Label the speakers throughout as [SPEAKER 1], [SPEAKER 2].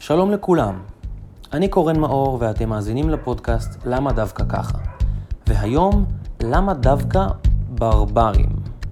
[SPEAKER 1] שלום לכולם, אני קורן מאור ואתם מאזינים לפודקאסט למה דווקא ככה. והיום, למה דווקא ברברים?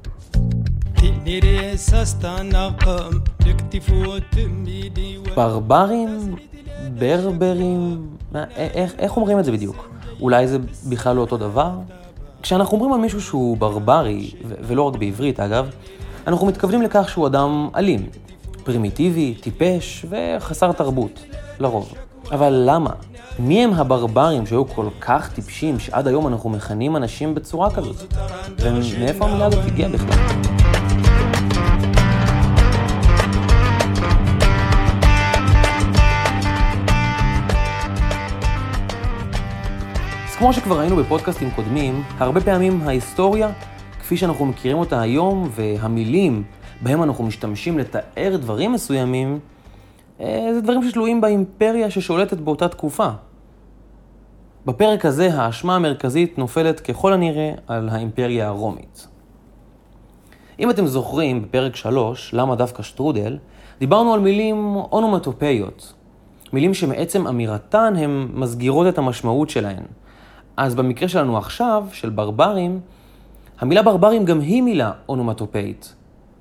[SPEAKER 1] ברברים? ברברים? איך אומרים את זה בדיוק? אולי זה בכלל לא אותו דבר? כשאנחנו אומרים על מישהו שהוא ברברי, ולא רק בעברית אגב, אנחנו מתכוונים לכך שהוא אדם אלים, פרימיטיבי, טיפש וחסר תרבות, לרוב. אבל למה? מי הם הברברים שהיו כל כך טיפשים שעד היום אנחנו מכנים אנשים בצורה כזאת? ומאיפה המילה הזאת הגיעה בכלל? אז כמו שכבר ראינו בפודקאסטים קודמים, הרבה פעמים ההיסטוריה, כפי שאנחנו מכירים אותה היום, והמילים בהם אנחנו משתמשים לתאר דברים מסוימים, זה דברים שתלויים באימפריה ששולטת באותה תקופה. בפרק הזה האשמה המרכזית נופלת ככל הנראה על האימפריה הרומית. אם אתם זוכרים, בפרק 3, למה דווקא שטרודל, דיברנו על מילים אונומטופאיות, מילים שמעצם אמירתן הן מסגירות את המשמעות שלהן. אז במקרה שלנו עכשיו, של ברברים, המילה ברברים גם היא מילה אונומטופאית.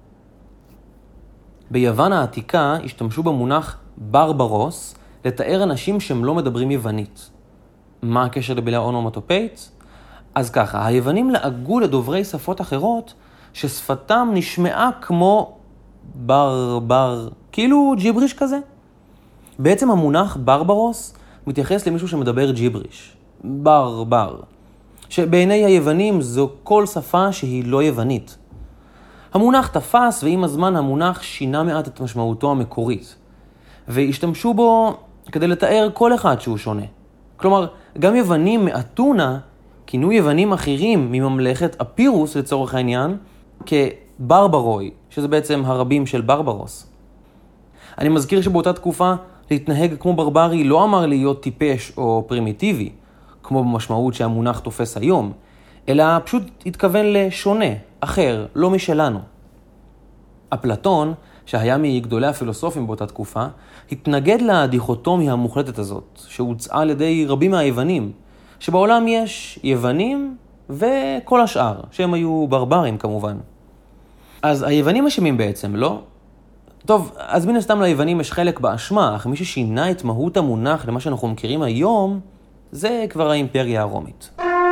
[SPEAKER 1] ביוון העתיקה השתמשו במונח ברברוס לתאר אנשים שהם לא מדברים יוונית. מה הקשר למילה אונומטופאית? אז ככה, היוונים לעגו לדוברי שפות אחרות ששפתם נשמעה כמו ברבר, כאילו ג'יבריש כזה. בעצם המונח ברברוס מתייחס למישהו שמדבר ג'יבריש, ברבר, שבעיני היוונים זו כל שפה שהיא לא יוונית. המונח תפס, ועם הזמן המונח שינה מעט את משמעותו המקורית, והשתמשו בו כדי לתאר כל אחד שהוא שונה. כלומר, גם יוונים מאתונה כינו יוונים אחרים מממלכת אפירוס לצורך העניין כברברוי, שזה בעצם הרבים של ברברוס. אני מזכיר שבאותה תקופה להתנהג כמו ברברי לא אמר להיות טיפש או פרימיטיבי, כמו במשמעות שהמונח תופס היום, אלא פשוט התכוון לשונה, אחר, לא משלנו. אפלטון, שהיה מגדולי הפילוסופים באותה תקופה, התנגד לדיכוטומיה המוחלטת הזאת, שהוצעה על ידי רבים מהיוונים, שבעולם יש יוונים וכל השאר, שהם היו ברברים כמובן. אז היוונים אשמים בעצם, לא? טוב, אז מן הסתם ליוונים יש חלק באשמה, אך מי ששינה את מהות המונח למה שאנחנו מכירים היום, זה כבר האימפריה הרומית.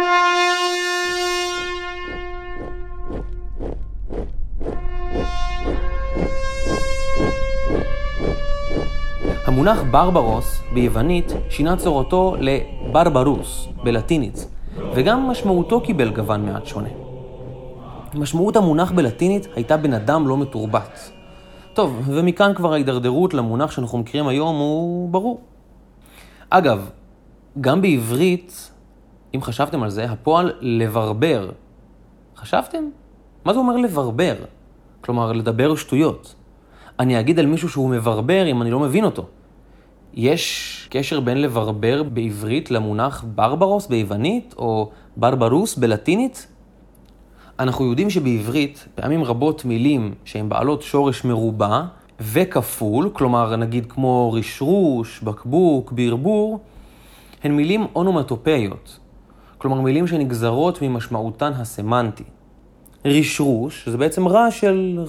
[SPEAKER 1] המונח ברברוס ביוונית שינה צורתו לברברוס בלטינית, וגם משמעותו קיבל גוון מעט שונה. משמעות המונח בלטינית הייתה בן אדם לא מתורבת. טוב, ומכאן כבר ההידרדרות למונח שאנחנו מכירים היום הוא ברור. אגב, גם בעברית, אם חשבתם על זה, הפועל לברבר. חשבתם? מה זה אומר לברבר? כלומר, לדבר שטויות. אני אגיד על מישהו שהוא מברבר אם אני לא מבין אותו. יש קשר בין לברבר בעברית למונח ברברוס ביוונית או ברברוס בלטינית? אנחנו יודעים שבעברית פעמים רבות מילים שהן בעלות שורש מרובע וכפול, כלומר נגיד כמו רשרוש, בקבוק, ברבור, הן מילים אונומטופאיות, כלומר מילים שנגזרות ממשמעותן הסמנטי. רשרוש זה בעצם רעש של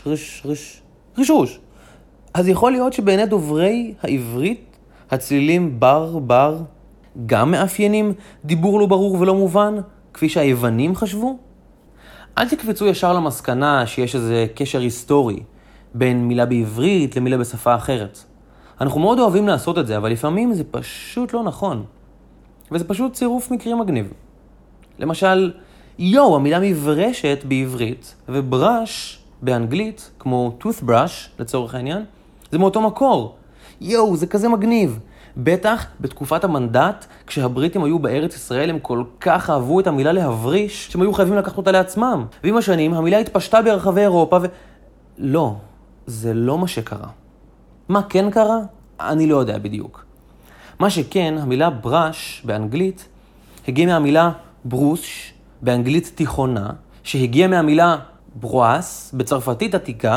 [SPEAKER 1] רשרוש. אז יכול להיות שבעיני דוברי העברית הצלילים בר גם מאפיינים דיבור לא ברור ולא מובן, כפי שהיוונים חשבו? אל תקפצו ישר למסקנה שיש איזה קשר היסטורי בין מילה בעברית למילה בשפה אחרת. אנחנו מאוד אוהבים לעשות את זה, אבל לפעמים זה פשוט לא נכון. וזה פשוט צירוף מקרי מגניב. למשל, המילה מברשת בעברית ובראש באנגלית, כמו toothbrush לצורך העניין, זה מאותו מקור. זה כזה מגניב. בטח בתקופת המנדט, כשהבריטים היו בארץ ישראל, הם כל כך אהבו את המילה להבריש, שהם היו חייבים לקחת אותה לעצמם. ועם השנים, המילה התפשטה ברחבי אירופה לא, זה לא מה שקרה. מה כן קרה? אני לא יודע בדיוק. מה שכן, המילה בראש באנגלית הגיעה מהמילה ברוש באנגלית תיכונה, שהגיעה מהמילה ברואס בצרפתית עתיקה,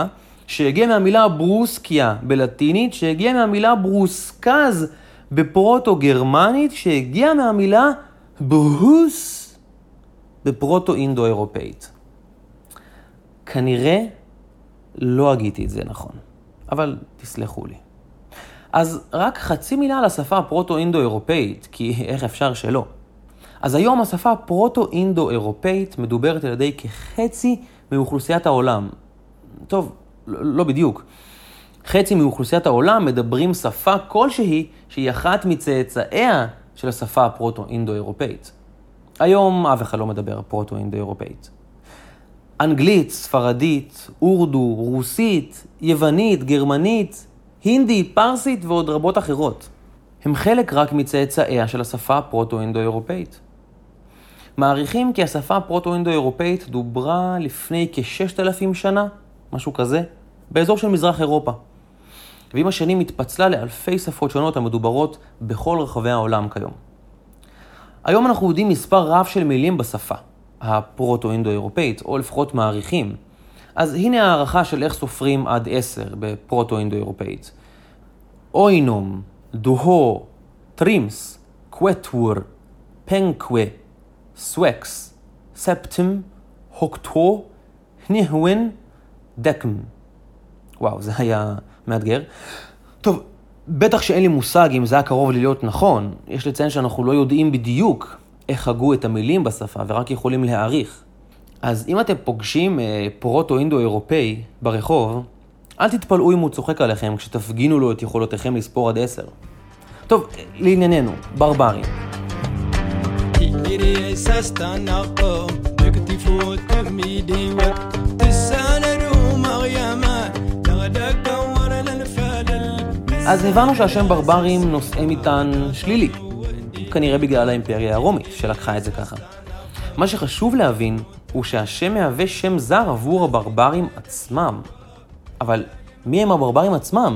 [SPEAKER 1] שהגיע מהמילה ברוסקיה בלטינית, שהגיע מהמילה ברוסקז בפרוטו-גרמנית, שהגיע מהמילה ברוס בפרוטו-אינדו-אירופאית. כנראה לא הגיתי את זה נכון, אבל תסלחו לי. אז רק חצי מילה על השפה הפרוטו-אינדו-אירופאית, כי איך אפשר שלא? אז היום השפה הפרוטו-אינדו-אירופאית מדוברת על ידי כחצי מאוכלוסיית העולם. טוב, לא בדיוק. חצי מאוכלוסיית העולם מדברים שפה כלשהי שהיא אחת מצאצאיה של השפה הפרוטו-אינדו-אירופאית. היום אף אחד לא מדבר פרוטו-אינדו-אירופאית. אנגלית, ספרדית, אורדו, רוסית, יוונית, גרמנית, הינדי, פרסית ועוד רבות אחרות. הם חלק רק מצאצאיה של השפה הפרוטו-אינדו-אירופאית. מעריכים כי השפה הפרוטו-אינדו-אירופאית דוברה לפני כ-6,000 שנה, משהו כזה, באזור של מזרח אירופה. ועם השנים התפצלה לאלפי שפות שונות המדוברות בכל רחבי העולם כיום. היום אנחנו יודעים מספר רב של מילים בשפה הפרוטו-אינדו-אירופאית, או לפחות מעריכים. אז הנה הערכה של איך סופרים עד 10 בפרוטו-אינדו-אירופאית. אוינום, דוהו, טרימס, קווטור, פנקווה, סווקס, ספטם, הוקטו, ניהווין, דקם. וואו, זה היה מאתגר. טוב, בטח שאין לי מושג אם זה היה קרוב להיות נכון. יש לציין שאנחנו לא יודעים בדיוק איך הגו את המילים בשפה, ורק יכולים להעריך. אז אם אתם פוגשים פרוטו-אינדו-אירופאי ברחוב, אל תתפלאו אם הוא צוחק עליכם כשתפגינו לו את יכולותיכם לספור עד 10. טוב, לענייננו, ברברים. אז הבנו שהשם ברברים נושא מטען שלילי, כנראה בגלל האימפריה הרומית שלקחה את זה ככה. מה שחשוב להבין הוא שהשם מהווה שם זר עבור הברברים עצמם. אבל מי הם הברברים עצמם?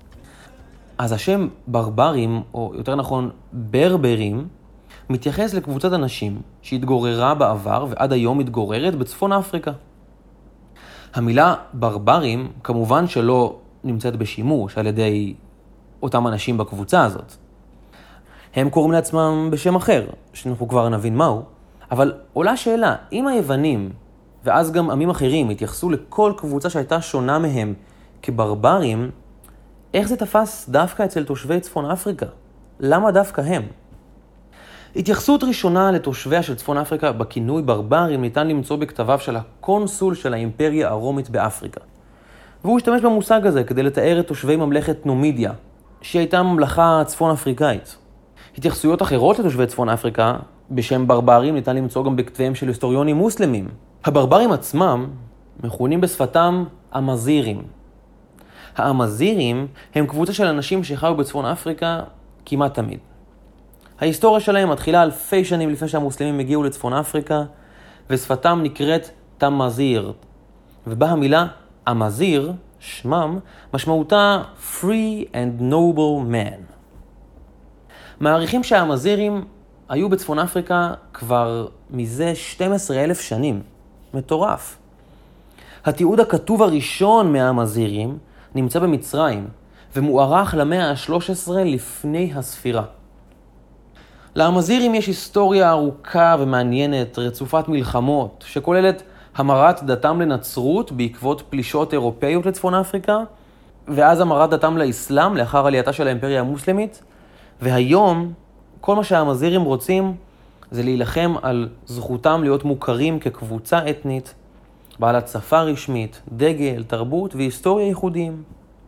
[SPEAKER 1] אז השם ברברים, או יותר נכון ברברים, מתייחס לקבוצת אנשים שהתגוררה בעבר ועד היום מתגוררת בצפון אפריקה. המילה ברברים כמובן שלא נמצאת בשימוש על ידי אותם אנשים בקבוצה הזאת. הם קוראים לעצמם בשם אחר, שאנחנו כבר נבין מהו, אבל עולה שאלה, אם היוונים ואז גם עמים אחרים התייחסו לכל קבוצה שהייתה שונה מהם כברברים, איך זה תפס דווקא אצל תושבי צפון אפריקה? למה דווקא הם? התייחסות ראשונה לתושביה של צפון אפריקה בכינוי ברברים ניתן למצוא בכתביו של הקונסול של האימפריה הרומית באפריקה. והוא השתמש במושג הזה כדי לתאר את תושבי ממלכת נומידיה, שהיא הייתה ממלכה צפון אפריקאית. התייחסויות אחרות לתושבי צפון אפריקה בשם ברברים ניתן למצוא גם בכתביהם של היסטוריונים מוסלמים. הברברים עצמם מכונים בשפתם אמזירים. האמזירים הם קבוצה של אנשים שחיו בצפון אפריקה כמעט תמיד. ההיסטוריה שלהם מתחילה אלפי שנים לפני שהמוסלמים הגיעו לצפון אפריקה, ושפתם נקראת תמזיר. ובה המילה אמזיר, שמם, משמעותה free and noble man. מעריכים שהאמזירים היו בצפון אפריקה כבר מזה 12,000 שנים. מטורף. התיעוד הכתוב הראשון מהאמזירים נמצא במצרים, ומוארך למאה ה-13 לפני הספירה. לאמזירים יש היסטוריה ארוכה ומעניינת, רצופת מלחמות, שכוללת המרת דתם לנצרות בעקבות פלישות אירופאיות לצפון אפריקה, ואז המרת דתם לאסלאם לאחר עלייתה של האימפריה המוסלמית, והיום כל מה שהאמזירים רוצים זה להילחם על זכותם להיות מוכרים כקבוצה אתנית, בעלת שפה רשמית, דגל, תרבות והיסטוריה ייחודיים.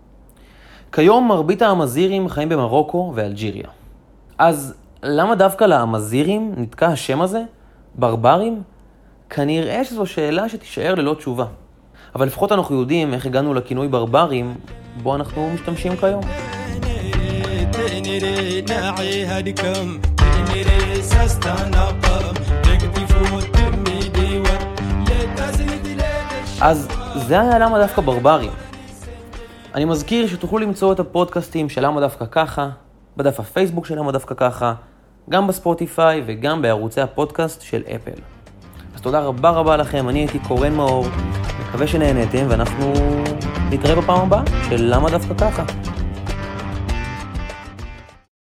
[SPEAKER 1] כיום מרבית האמזירים חיים במרוקו ואלג'יריה. אז למה דווקא לאמזירים נתקע השם הזה? ברברים? כנראה שזו שאלה שתישאר ללא תשובה. אבל לפחות אנחנו יודעים איך הגענו לכינוי ברברים, בו אנחנו משתמשים כיום. אז זה היה למה דווקא ברברים. אני מזכיר שתוכלו למצוא את הפודקאסטים של למה דווקא ככה, בדף הפייסבוק של למה דווקא ככה, גם בספוטיפיי וגם בערוצי הפודקאסט של אפל. אז תודה רבה לכם, אני הייתי קורן מאור, מקווה שנהנתם ואנחנו נתראה בפעם הבאה של למה דווקא ככה.